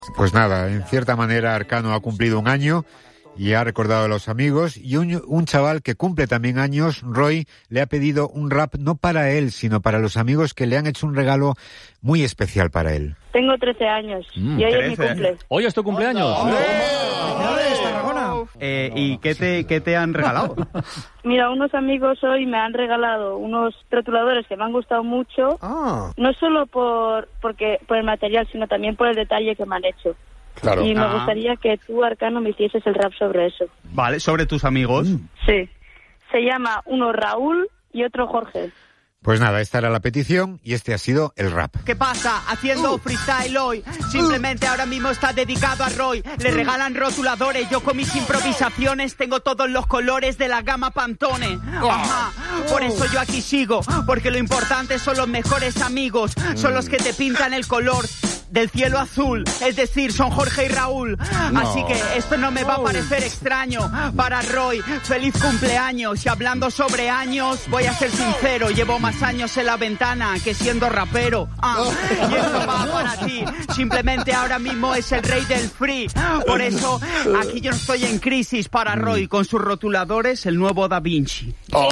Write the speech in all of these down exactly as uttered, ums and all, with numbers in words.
Pues nada, en cierta manera Arcano ha cumplido un año y ha recordado a los amigos, y un, un chaval que cumple también años, Roy, le ha pedido un rap no para él, sino para los amigos que le han hecho un regalo muy especial para él. Tengo trece años mm, y hoy es mi cumple. ¿Hoy es tu cumpleaños? ¡Oh! ¡Felicidades, Tarragona! Eh, ¿Y qué te, qué te han regalado? Mira, unos amigos hoy me han regalado unos rotuladores que me han gustado mucho, ah. no solo por porque por el material, sino también por el detalle que me han hecho. Claro. Y me ah. gustaría que tú, Arcano, me hicieses el rap sobre eso. Vale, ¿sobre tus amigos? Mm. Sí. Se llama uno Raúl y otro Jorge. Pues nada, esta era la petición y este ha sido el rap. ¿Qué pasa? Haciendo uh. freestyle hoy. Simplemente uh. ahora mismo está dedicado a Roy. Le regalan rotuladores. Yo con mis improvisaciones tengo todos los colores de la gama Pantone. Ajá. Por eso yo aquí sigo. Porque lo importante son los mejores amigos. Son los que te pintan el color del cielo azul, es decir, son Jorge y Raúl. No. Así que esto no me va a parecer extraño. Para Roy, feliz cumpleaños. Y hablando sobre años, voy a ser sincero, llevo más años en la ventana que siendo rapero. Ah, y esto va para ti. Simplemente ahora mismo es el rey del free. Por eso, aquí yo no estoy en crisis. Para Roy, con sus rotuladores, el nuevo Da Vinci. Oh.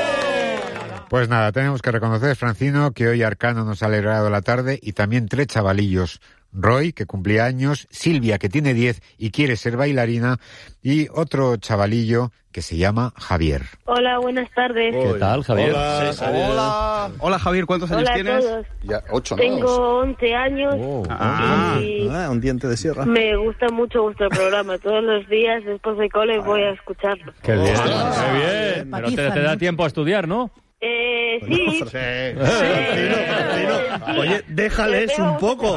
Pues nada, tenemos que reconocer, Francino, que hoy Arcano nos ha alegrado la tarde, y también tres chavalillos. Roy, que cumplía años, Silvia, que tiene diez y quiere ser bailarina, y otro chavalillo que se llama Javier. Hola, buenas tardes. ¿Qué tal, Javier? Hola, sí, Hola. Hola, Javier, ¿cuántos Hola años tienes? Todos. Ya, ocho, ¿no? Tengo once años. Oh. Ah. Y ah, un diente de sierra. Me gusta mucho vuestro programa. Todos los días, después de cole, voy a escucharlo. ¡Qué bien! Oh, ¡qué bien! Pero te, te da tiempo a estudiar, ¿no? Eh, sí. Sí, Francino, Francino. Oye, déjales un poco.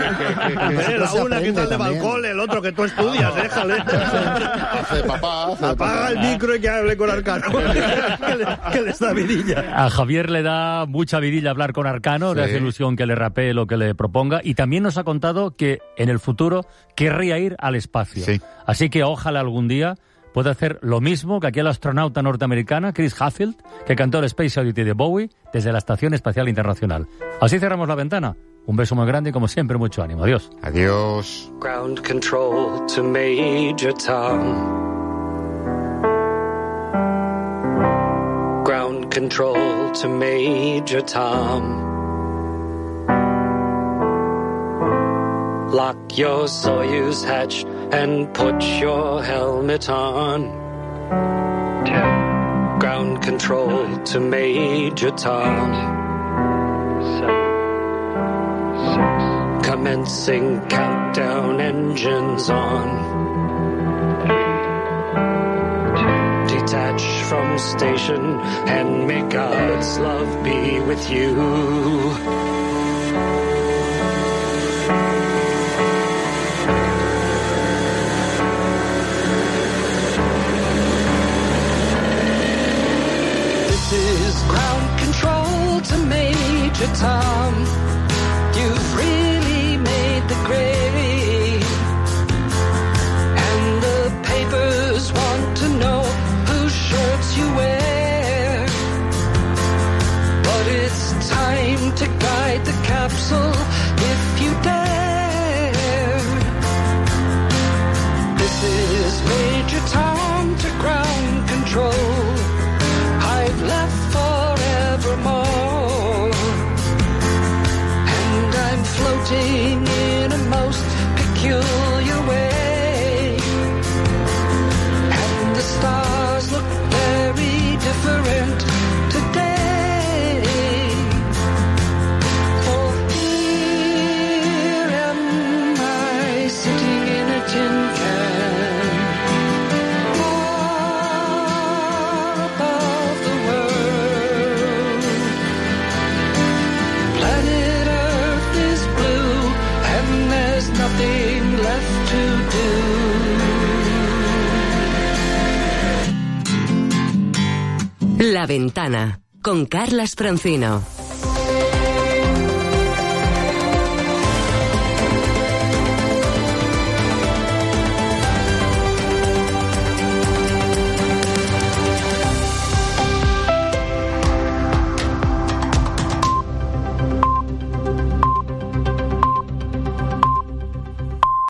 La una que tal de balcón, el otro que tú estudias, déjale. Hace papá, hace Apaga papá. el micro y que hable con Arcano. que, le, que les da vidilla. A Javier le da mucha vidilla hablar con Arcano, sí. Le hace ilusión que le rapee lo que le proponga, y también nos ha contado que en el futuro querría ir al espacio. Sí. Así que ojalá algún día puede hacer lo mismo que aquel astronauta norteamericana, Chris Hadfield, que cantó el Space Oddity de Bowie desde la Estación Espacial Internacional. Así cerramos la ventana. Un beso muy grande y, como siempre, mucho ánimo. Adiós. Adiós. Ground control to Major Tom. Ground control to Major Tom. Lock your Soyuz hatch and put your helmet on. Ten. Ground control to Major Tom. Seven. Six. Commencing countdown, engines on. Three. Two. Detach from station and may God's love be with you. Ground control to Major Tom. You've really made the grade, and the papers want to know whose shirts you wear. But it's time to guide the capsule if you dare. This is Major Tom to ground control. I've left forevermore, and I'm floating in a most peculiar way, and the stars look very different today. For here am I sitting in a tin can. Nothing left to do. La Ventana, con Carlas Francino.